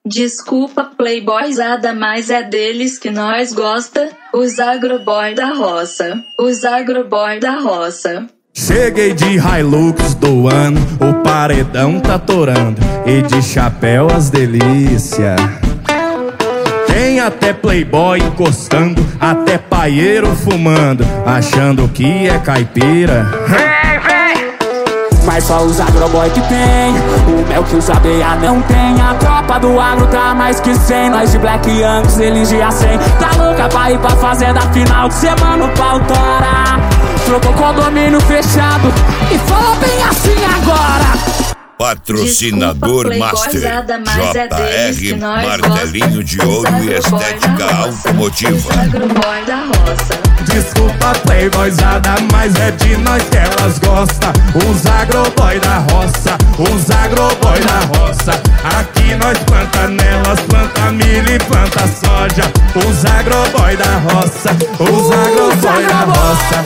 Desculpa, playboyzada, mas é deles que nós gosta. Os agroboy da roça. Os agroboy da roça. Cheguei de Hilux doando, o paredão tá torando, e de chapéu as delícias. Tem até playboy encostando, até paieiro fumando, achando que é caipira. Mas só os agroboy que tem o mel que os abelha não tem. A tropa do agro tá mais que 100. Nós de Black Angus, eles de A100. Tá louca pra ir pra fazenda final de semana, o pau tora. Trocou condomínio fechado e falou bem assim agora. Patrocinador Desculpa, Master JR Martelinho de Ouro e Estética Automotiva. Os agroboy da roça. Desculpa, playboyzada, mas é de nós que elas gostam. Os agroboy da roça, os agroboy da roça. Aqui nós planta nelas, planta milho e planta soja. Os agroboy da roça, os agroboy da roça.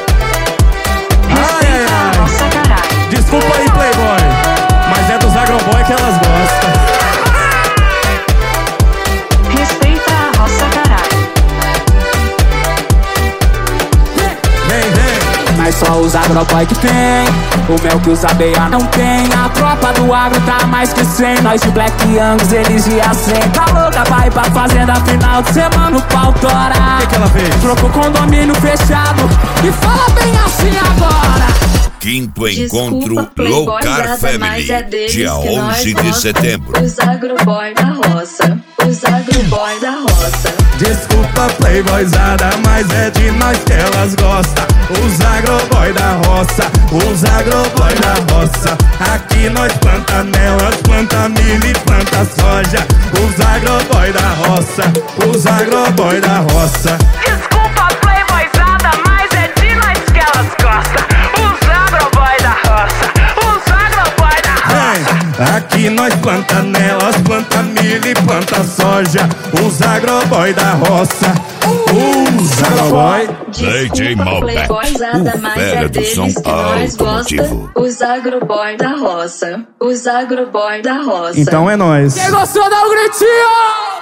Ai, ai, ai. Desculpa aí, playboy, mas é dos agroboy que elas gostam. Respeita a roça, caralho. Mas só os agroboy que tem o mel que os abelha não tem. A tropa do agro tá mais que 100. Nós de Black Angus, eles de A100. Tá louca pra ir pra fazenda final de semana, o pau tora. O que ela fez? Trocou condomínio fechado e fala bem assim agora. Quinto encontro Desculpa, Low Car playboyzada, Family, mas é deles dia que nós 11 de gosta. setembro. Os agroboy da roça. Os agroboy da roça. Desculpa, playboyzada, mas é de nós que elas gostam. Os agroboy da roça, os agroboy da roça. Aqui nós planta nelas, planta milho e planta soja. Os agroboy da roça, os agroboy da roça. Desculpa, playboyzada, mas é de nós que elas gostam. Os agroboy da roça. Os agroboy da roça. Aqui nós planta nelas, planta milho e planta soja. Os agroboy da roça, os agroboy. DJ Desculpa, Malbec, playboyzada, o mas fera é do deles som que nós gosta. automotivo. Os agroboy da roça. Os agroboy da roça. Então é nóis. Quem gostou dá um gritinho!